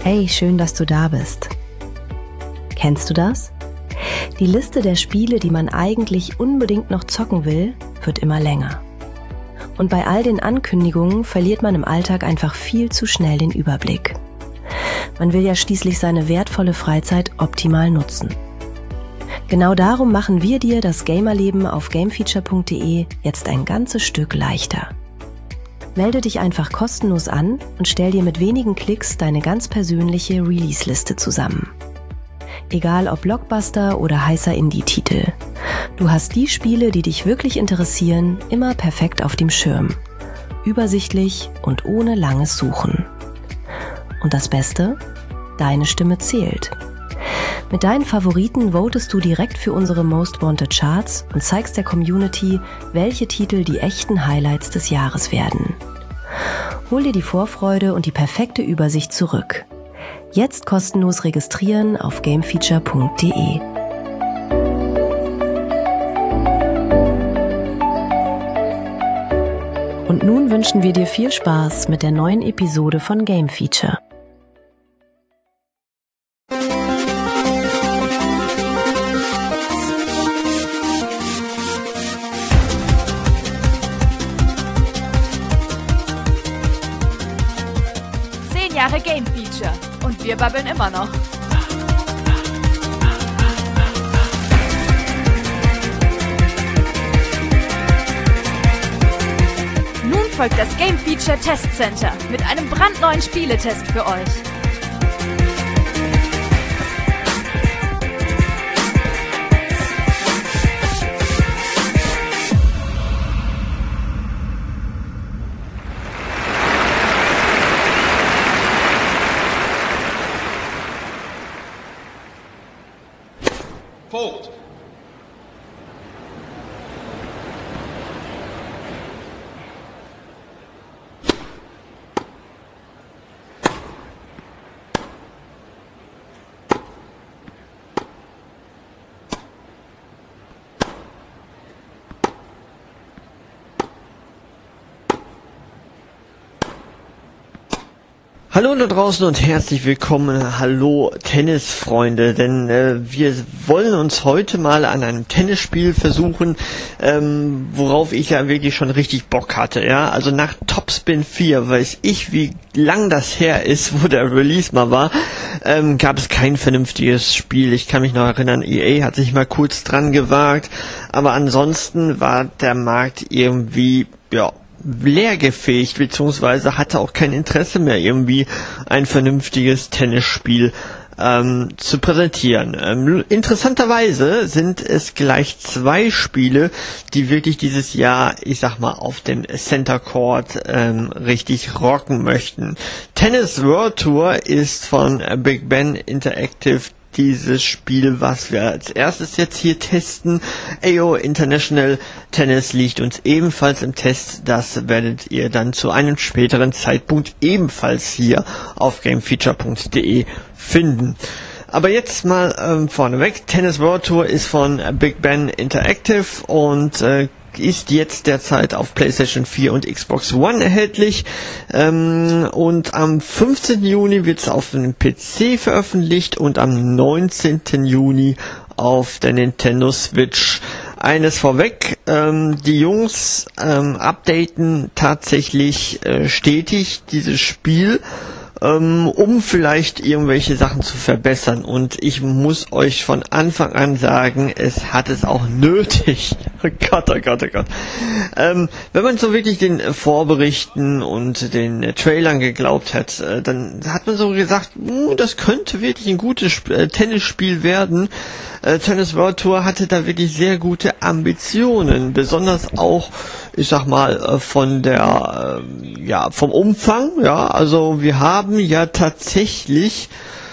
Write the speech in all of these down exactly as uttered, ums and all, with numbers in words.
Hey, schön, dass du da bist. Kennst du das? Die Liste der Spiele, die man eigentlich unbedingt noch zocken will, wird immer länger. Und bei all den Ankündigungen verliert man im Alltag einfach viel zu schnell den Überblick. Man will ja schließlich seine wertvolle Freizeit optimal nutzen. Genau darum machen wir dir das Gamerleben auf gamefeature punkt de jetzt ein ganzes Stück leichter. Melde dich einfach kostenlos an und stell dir mit wenigen Klicks deine ganz persönliche Release-Liste zusammen. Egal ob Blockbuster oder heißer Indie-Titel. Du hast die Spiele, die dich wirklich interessieren, immer perfekt auf dem Schirm. Übersichtlich und ohne langes Suchen. Und das Beste? Deine Stimme zählt. Mit deinen Favoriten votest du direkt für unsere Most Wanted Charts und zeigst der Community, welche Titel die echten Highlights des Jahres werden. Hol dir die Vorfreude und die perfekte Übersicht zurück. Jetzt kostenlos registrieren auf gamefeature punkt de. Und nun wünschen wir dir viel Spaß mit der neuen Episode von Game Feature. Jahre Game Feature und wir babbeln immer noch. Nun folgt das Game Feature Test Center mit einem brandneuen Spieletest für euch. Fold. Hallo da draußen und herzlich willkommen, hallo Tennisfreunde, denn äh, wir wollen uns heute mal an einem Tennisspiel versuchen, ähm, worauf ich ja wirklich schon richtig Bock hatte, ja, also nach Topspin vier, weiß ich, wie lang das her ist, wo der Release mal war, ähm, gab es kein vernünftiges Spiel. Ich kann mich noch erinnern, E A hat sich mal kurz dran gewagt, aber ansonsten war der Markt irgendwie, ja, leergefegt, beziehungsweise hatte auch kein Interesse mehr, irgendwie ein vernünftiges Tennisspiel ähm, zu präsentieren. Ähm, interessanterweise sind es gleich zwei Spiele, die wirklich dieses Jahr, ich sag mal, auf dem Center Court ähm, richtig rocken möchten. Tennis World Tour ist von Big Ben Interactive dieses Spiel, was wir als erstes jetzt hier testen. A O International Tennis liegt uns ebenfalls im Test. Das werdet ihr dann zu einem späteren Zeitpunkt ebenfalls hier auf gamefeature punkt de finden. Aber jetzt mal ähm, vorneweg. Tennis World Tour ist von Big Ben Interactive und äh, ist jetzt derzeit auf PlayStation vier und Xbox One erhältlich, ähm, und am fünfzehnten Juni wird es auf dem P C veröffentlicht und am neunzehnten Juni auf der Nintendo Switch. Eines vorweg, ähm, die Jungs ähm, updaten tatsächlich äh, stetig dieses Spiel, ähm, um vielleicht irgendwelche Sachen zu verbessern, und ich muss euch von Anfang an sagen, es hat es auch nötig. Oh Gott, oh Gott, oh Gott. Ähm, wenn man so wirklich den Vorberichten und den äh, Trailern geglaubt hat, äh, dann hat man so gesagt, uh, das könnte wirklich ein gutes Sp- äh, Tennisspiel werden. Äh, Tennis World Tour hatte da wirklich sehr gute Ambitionen, besonders auch, ich sag mal, äh, von der, äh, ja, vom Umfang, ja, also wir haben ja tatsächlich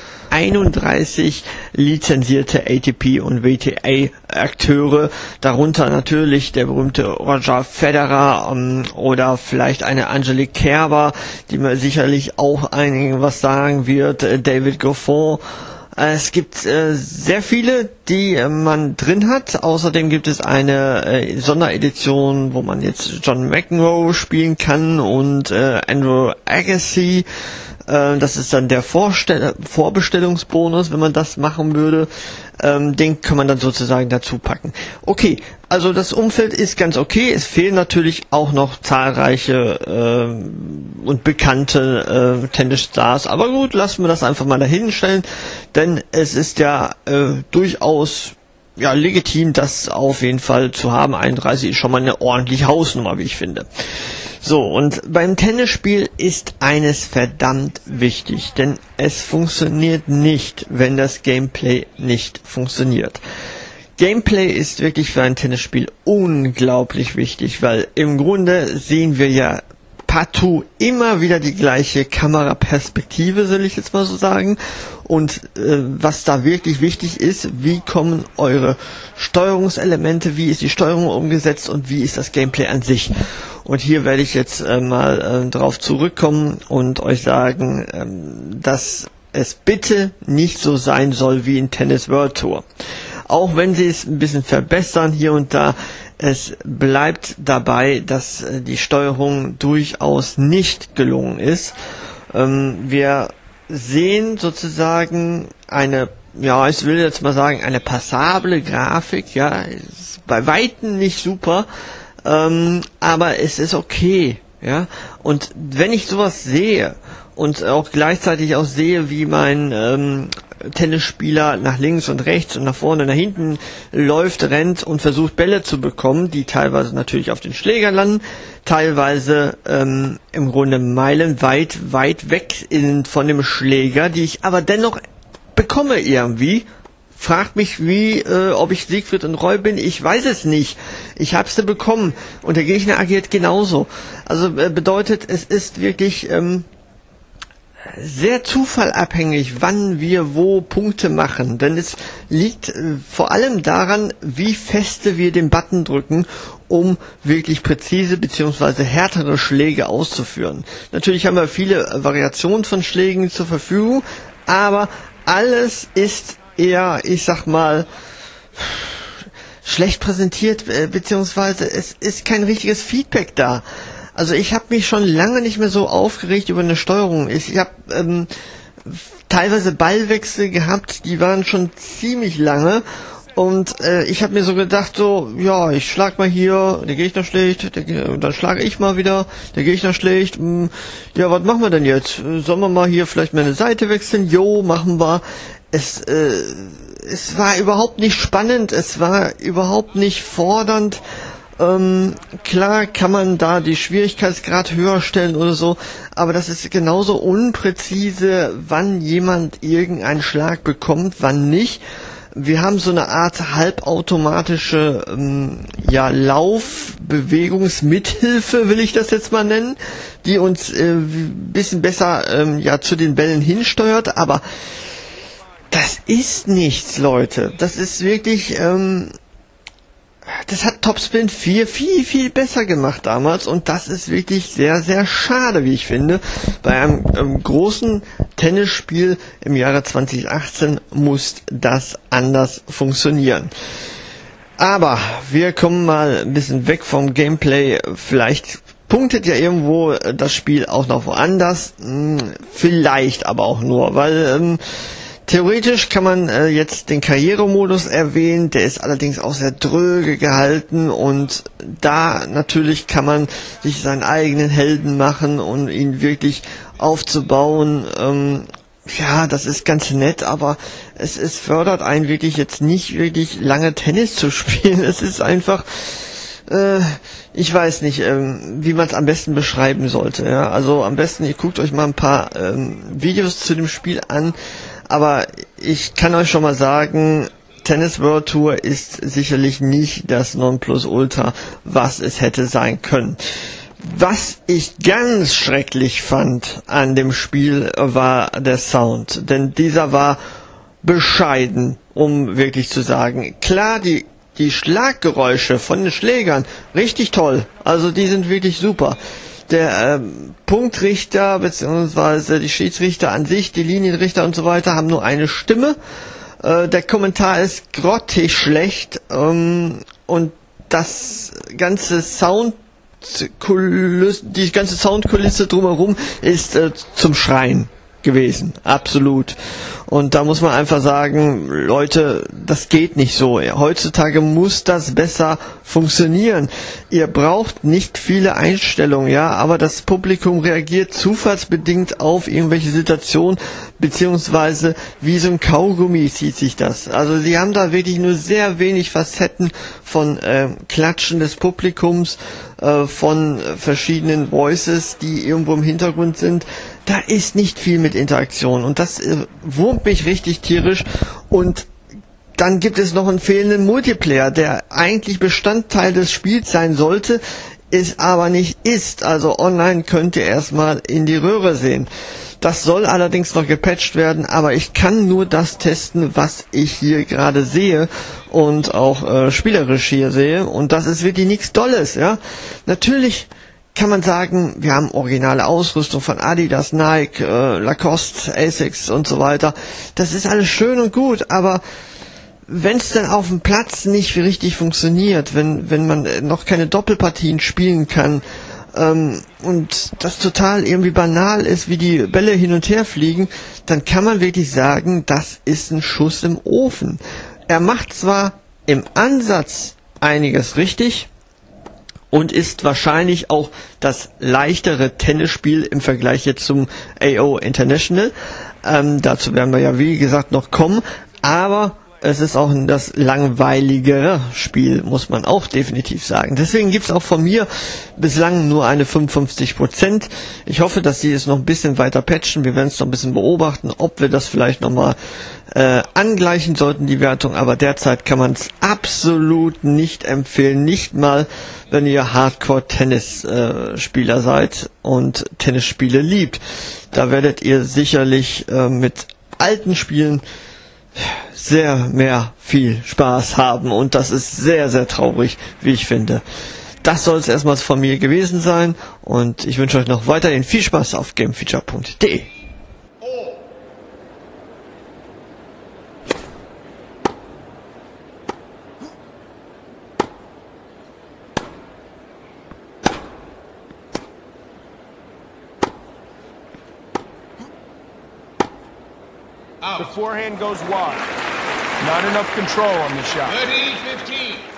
einunddreißig lizenzierte A T P und W T A-Akteure, darunter natürlich der berühmte Roger Federer ähm, oder vielleicht eine Angelique Kerber, die mir sicherlich auch einigen was sagen wird, äh, David Goffin. Es gibt äh, sehr viele, die äh, man drin hat. Außerdem gibt es eine äh, Sonderedition, wo man jetzt John McEnroe spielen kann und äh, Andrew Agassi. Äh, das ist dann der Vorstell- Vorbestellungsbonus, wenn man das machen würde. Ähm, den kann man dann sozusagen dazu packen. Okay, also das Umfeld ist ganz okay. Es fehlen natürlich auch noch zahlreiche äh, und bekannte äh, Tennisstars. Aber gut, lassen wir das einfach mal dahin stellen. Denn es ist ja äh, durchaus ja legitim, das auf jeden Fall zu haben. einunddreißig ist schon mal eine ordentliche Hausnummer, wie ich finde. So, und beim Tennisspiel ist eines verdammt wichtig, denn es funktioniert nicht, wenn das Gameplay nicht funktioniert. Gameplay ist wirklich für ein Tennisspiel unglaublich wichtig, weil im Grunde sehen wir ja partout immer wieder die gleiche Kameraperspektive, soll ich jetzt mal so sagen. Und äh, was da wirklich wichtig ist, wie kommen eure Steuerungselemente, wie ist die Steuerung umgesetzt und wie ist das Gameplay an sich. Und hier werde ich jetzt äh, mal äh, drauf zurückkommen und euch sagen, ähm, dass es bitte nicht so sein soll wie in Tennis World Tour. Auch wenn sie es ein bisschen verbessern hier und da, es bleibt dabei, dass äh, die Steuerung durchaus nicht gelungen ist. Ähm, wir sehen sozusagen eine, ja, ich will jetzt mal sagen, eine passable Grafik, ja, ist bei Weitem nicht super, ähm, aber es ist okay, ja, und wenn ich sowas sehe und auch gleichzeitig auch sehe, wie mein ähm, Tennisspieler nach links und rechts und nach vorne und nach hinten läuft, rennt und versucht Bälle zu bekommen, die teilweise natürlich auf den Schläger landen, teilweise ähm, im Grunde meilenweit weit weg in, von dem Schläger, die ich aber dennoch bekomme irgendwie. Fragt mich, wie, äh, ob ich Siegfried und Roy bin. Ich weiß es nicht. Ich hab's bekommen und der Gegner agiert genauso. Also äh, bedeutet, es ist wirklich ähm, sehr zufallabhängig, wann wir wo Punkte machen, denn es liegt äh, vor allem daran, wie feste wir den Button drücken, um wirklich präzise bzw. härtere Schläge auszuführen. Natürlich haben wir viele Variationen von Schlägen zur Verfügung, aber alles ist eher, ich sag mal, schlecht präsentiert, äh, beziehungsweise es ist kein richtiges Feedback da. Also ich habe mich schon lange nicht mehr so aufgeregt über eine Steuerung. Ich, ich habe ähm, teilweise Ballwechsel gehabt, die waren schon ziemlich lange und äh, ich habe mir so gedacht, so, ja, ich schlag mal hier, der Gegner schlägt, der, dann schlage ich mal wieder, der Gegner schlägt, mh, ja, was machen wir denn jetzt? Sollen wir mal hier vielleicht mal eine Seite wechseln? Jo, machen wir. Es, äh, es war überhaupt nicht spannend, es war überhaupt nicht fordernd. Ähm, klar kann man da die Schwierigkeitsgrad höher stellen oder so, aber das ist genauso unpräzise, wann jemand irgendeinen Schlag bekommt, wann nicht. Wir haben so eine Art halbautomatische ähm, ja, Laufbewegungsmithilfe, will ich das jetzt mal nennen, die uns äh, ein bisschen besser ähm, ja, zu den Bällen hinsteuert, aber das ist nichts, Leute. Das ist wirklich, ähm, das hat Topspin vier viel, viel besser gemacht damals und das ist wirklich sehr, sehr schade, wie ich finde. Bei einem ähm, großen Tennisspiel im Jahre zwanzig achtzehn muss das anders funktionieren. Aber wir kommen mal ein bisschen weg vom Gameplay. Vielleicht punktet ja irgendwo das Spiel auch noch woanders. Hm, vielleicht aber auch nur, weil ähm, theoretisch kann man äh, jetzt den Karrieremodus erwähnen, der ist allerdings auch sehr dröge gehalten und da natürlich kann man sich seinen eigenen Helden machen und ihn wirklich aufzubauen. Ähm, ja, das ist ganz nett, aber es, es fördert einen wirklich jetzt nicht wirklich lange Tennis zu spielen. Es ist einfach, äh, ich weiß nicht, ähm, wie man es am besten beschreiben sollte. Ja? Also am besten, ihr guckt euch mal ein paar ähm, Videos zu dem Spiel an. Aber ich kann euch schon mal sagen, Tennis World Tour ist sicherlich nicht das Nonplusultra, was es hätte sein können. Was ich ganz schrecklich fand an dem Spiel war der Sound, denn dieser war bescheiden, um wirklich zu sagen. Klar, die, die Schlaggeräusche von den Schlägern, richtig toll, also die sind wirklich super. Der ähm, Punktrichter bzw. die Schiedsrichter an sich, die Linienrichter und so weiter, haben nur eine Stimme. Äh, der Kommentar ist grottig schlecht ähm, und das ganze Sound Soundkulisse, die ganze Soundkulisse drumherum ist äh, zum Schreien gewesen, absolut. Und da muss man einfach sagen, Leute, das geht nicht so. Heutzutage muss das besser funktionieren. Ihr braucht nicht viele Einstellungen, ja, aber das Publikum reagiert zufallsbedingt auf irgendwelche Situationen, beziehungsweise wie so ein Kaugummi zieht sich das. Also sie haben da wirklich nur sehr wenig Facetten von äh, Klatschen des Publikums, äh, von verschiedenen Voices, die irgendwo im Hintergrund sind. Da ist nicht viel mit Interaktion und das äh, wurmt mich richtig tierisch. Und dann gibt es noch einen fehlenden Multiplayer, der eigentlich Bestandteil des Spiels sein sollte, es aber nicht ist. Also online könnt ihr erstmal in die Röhre sehen. Das soll allerdings noch gepatcht werden, aber ich kann nur das testen, was ich hier gerade sehe und auch äh, spielerisch hier sehe. Und das ist wirklich nichts Dolles, ja. Natürlich kann man sagen, wir haben originale Ausrüstung von Adidas, Nike, äh, Lacoste, Asics und so weiter. Das ist alles schön und gut, aber wenn es dann auf dem Platz nicht richtig funktioniert, wenn wenn man noch keine Doppelpartien spielen kann ähm, und das total irgendwie banal ist, wie die Bälle hin und her fliegen, dann kann man wirklich sagen, das ist ein Schuss im Ofen. Er macht zwar im Ansatz einiges richtig und ist wahrscheinlich auch das leichtere Tennisspiel im Vergleich jetzt zum A O International. Ähm, dazu werden wir ja wie gesagt noch kommen, aber es ist auch das langweiligere Spiel, muss man auch definitiv sagen. Deswegen gibt's auch von mir bislang nur eine fünfundfünfzig Prozent. Ich hoffe, dass sie es noch ein bisschen weiter patchen. Wir werden es noch ein bisschen beobachten, ob wir das vielleicht nochmal äh, angleichen sollten, die Wertung. Aber derzeit kann man es absolut nicht empfehlen. Nicht mal, wenn ihr Hardcore-Tennis-Spieler äh, seid und Tennisspiele liebt. Da werdet ihr sicherlich äh, mit alten Spielen sehr mehr viel Spaß haben und das ist sehr, sehr traurig, wie ich finde. Das soll es erstmals von mir gewesen sein und ich wünsche euch noch weiterhin viel Spaß auf gamefeature punkt de. The forehand goes wide. Not enough control on the shot. thirty fifteen.